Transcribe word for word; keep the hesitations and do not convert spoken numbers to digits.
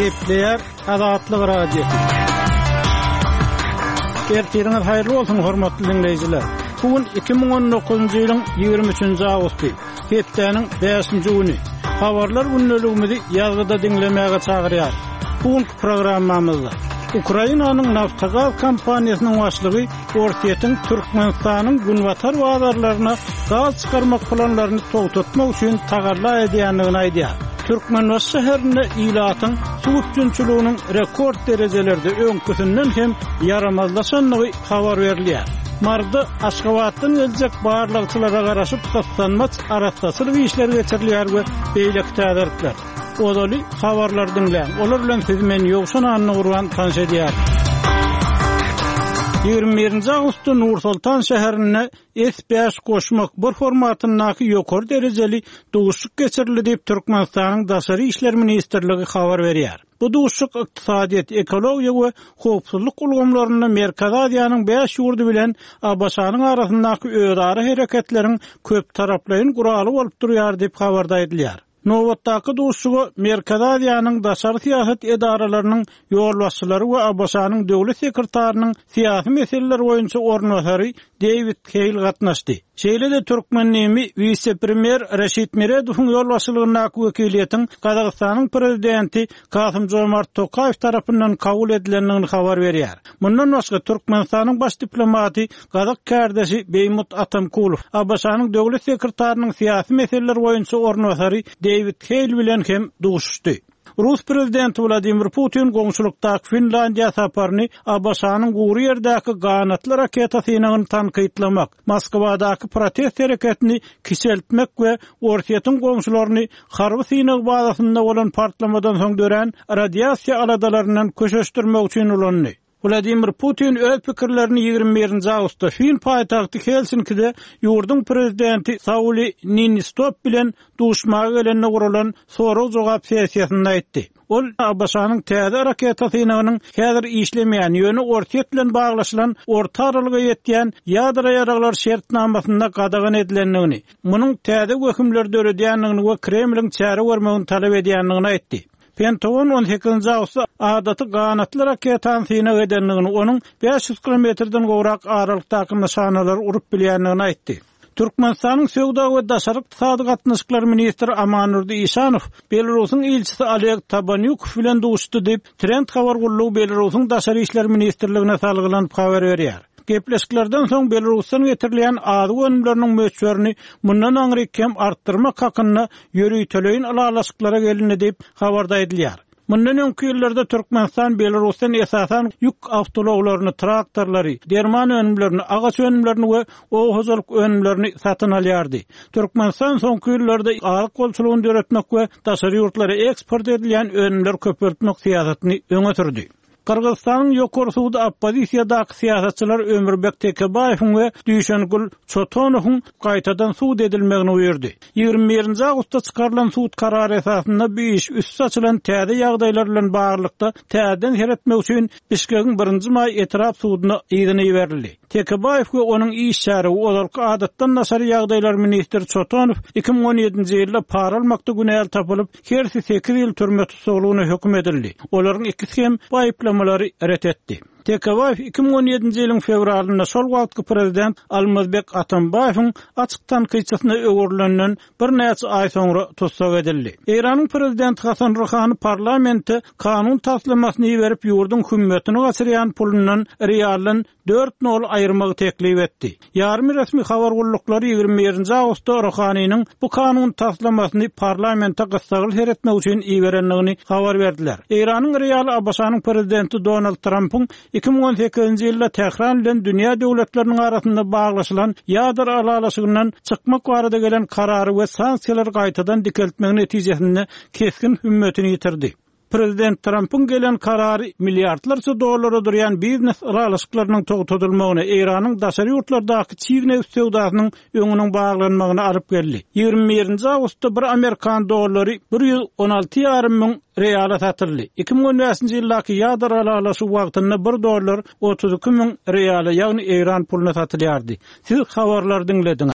Gepleyer Azatlyk radiosu. Ertiriniz hayırlı olsun hormatly dinleyijiler. Bugün iki ming on dokuzuncu ýylyň ýygrimi üçinji awgusty, hepdeniň beşinji güni. Habarlar günneligimizi ýazgyda dinlemäge çagyrýar. Bugünkü programmamyzda Ukrainanyň Naftogaz kompaniýasynyň başlygy Ortiýetiň Türkmenistanyň günwatar bazarlaryna gaz çykarmak planlaryny toğtatmak üçin tagarla edýändigini aýdýar. Türkmenbaş şäherinde ilatyň suw üçinçiliğiniň rekord derejelerde öňküsünden hem yaramazlaşanlygy habar berilýär. Marda Aşgabatdan geljek barlykçylara garaşyp taslanmak arastasy işler geçirilýär we beýlek täderler. Odaly habarlar dinleýän. Olar bilen siz men ýoksan anny urgan tanşedýär. ýygrimi birinji awgustda Nur-Sultan şäherine S beş goşmak bir formatyndaky ýokary derejeli duguşlyk geçirildi diýip Türkmenistanyň daşary işler ministrligi habar berýär. Bu duguşlyk ykdysadyýet, ekologiýa we howpsuzlyk ulgamlaryny Merkez Aziýanyň beş ýurdy bilen Abaşanyň arasyndaky öýdary hereketleriň köp taraplaýyn guraly bolup durýar diýip habarda edilýär. Nowatdaky duguşlygy Merkez Aziýanyň daşary siýasat edaralarynyň ýolbaşçylary we Abaşanyň döwlet sekretarynyň siýasy meseleler boýunça ornwatary David Hale gatnaşdy. Şeýle-de Türkmennimi vice-premier Reşit Meredowyň ýolbaşçylygyndaky wekiliýetiň Gazagystanyň prezidenti Kasym-Jomart Tokaýew tarapyndan kabul edilendigini habar berýär. Mundan başga Türkmenistanyň baş diplomaty Gazak kärdeşi Beýmut Atamkulow, Abaşanyň döwlet sekretarynyň siýasy meseleler boýunça ornwatary David Hale bilen hem duguşdy. Rus prezidenti Vladimir Putin goňşulykdaky Finlandiýa saparyny Abaşanyň gury ýerdäki ganatly raketasynyň tankytlamak, Moskwadaky protest hereketini kiseltmek we Ortiýetiň goňşularyny harby synagy bazasynda bolan partlamadan soň dören radiasiýa aladalaryndan köşeşdirmek üçin ulandy. Vladimir Putin öz pikirlerini ýygrimi birinji awgustda Fin paýtagty Helsinkide ýurdun prezidenti Sauli Niinistö bilen duşmaga gelenine guralan sorag jogap sessiýasynda aýtdy. Ol Abaşanyň täze raketasynyň häzir işlemeýän ýöne Ortiýet bilen baglaşylan orta aralyga ýetýän ýadra ýaraglar şertnamasynda gadagan edilendigini, munyň täze hökümler döredýändigini we Kremliň çäre bermegini talap edýändigini aýtdy. Pentagon on sekizinji awgustda adaty ganatly raketany synagy edenligini, onuň beş ýüz kilometrden gowrak aralykdaky nyşanalar urup bilýändigini aýtdy. Türkmenistanyň Söwda we daşary ykdysady gatnaşyklary ministri Amanurdy Işanow Belarusyň ilçisi Oleg Tabanyuk bilen duguşdy diýip Trend habar gullugy Belarusyň daşary işler ministrligine salgylanyp habar berýär. Gepleşiklerden soň Belarusdan getirilýän ady önümleriniň möçberini mundan aňrykem artdyrmak hakyna ýörüýteleýin alalaşyklara gelindi diýip habarda edilýär. Mundan öňki ýyllarda Türkmenistan Belarusdan esasan ýük awtologlaryny, traktorlary, derman önümlerini, agaç önümlerini we oğuzlyk önümlerini satyn alýardy. Türkmenistan soňky ýyllarda alyk golçulugyny döretmek we daşary ýurtlara eksport edilýän önümler köpeltmek siýasatyny öňe sürdi. Kırgızstanyň ýokary suwda oppozisiýadaky siýasatçylar Ömürbek Tekebaýewiň we Düýşengül Çotonowyň gaýtadan suwd edilmegini buyurdy. ýygrimi birinji awgustda çykarylan suwd karary esasynda bu iş üst açylan täze ýagdaýlar bilen baglykda täzeden heretmek üçin Bişkegiň birinji may etrap suwdyna ýygyny berildi. Tekebaýew we onuň işçilary olarky adatdan naşary ýagdaýlar ministri Çotonow iki ming on ýedinji ýylda para almakda günäl tapylyp hersi sekiz ýyl türme tutsagylygyna hökm edildi. Olaryň ikisi hem baýyplamary ret etdi. Tekebaýew iki ming on ýedinji ýylyň fevralynda şol wagtky prezident Almazbek Atambaýewiň açykdan kıyçasyna öwürlenden bir näçe ay soňra tutsak edildi. Iranyň prezidenti Hasan Rouhany parlamentde kanun taslamasyny berip ýurdun hükümetini gaçyrýan pulundan realyn dört nol aýyrmagy teklip etdi. Ýarmy resmi habar gullukları ýygrimi birinji awgustda Rouhanyň bu kanun taslamasyny parlamentde gysgalyk heretmek üçin iýerenligini habar berdiler. Iranyň real Abaşanyň prezidenti Donald Trumpyň iki ming on sekizinji ýylda Tehran bilen dünýä döwletleriniň arasynda baglaşylan ýadar alalaşygyndan çykmak barada gelen karary we sanksiýalar gaýtadan dikeltmek netijesinde keskin hümmetini ýitirdi. Prezident Trump'ın gelen kararı milyardlarca dolara duran biznes aralaşıklarının toğutulmagyna, İran'ın daşary ýurtlardaky çiğne üstewdasynyň öňüniň baglanmagyna alyp geldi. ýygrimi birinji awgustda bir Amerikan dollary bir ýüz on alty ýarym ming reala satyldy. iki ming on beşinji ýyldaky ýadar alalaşyk wagtynda bir dollar otuz iki ming reala, ýagny İran puluna satylýardy. Siz habarlar dinlediňiz.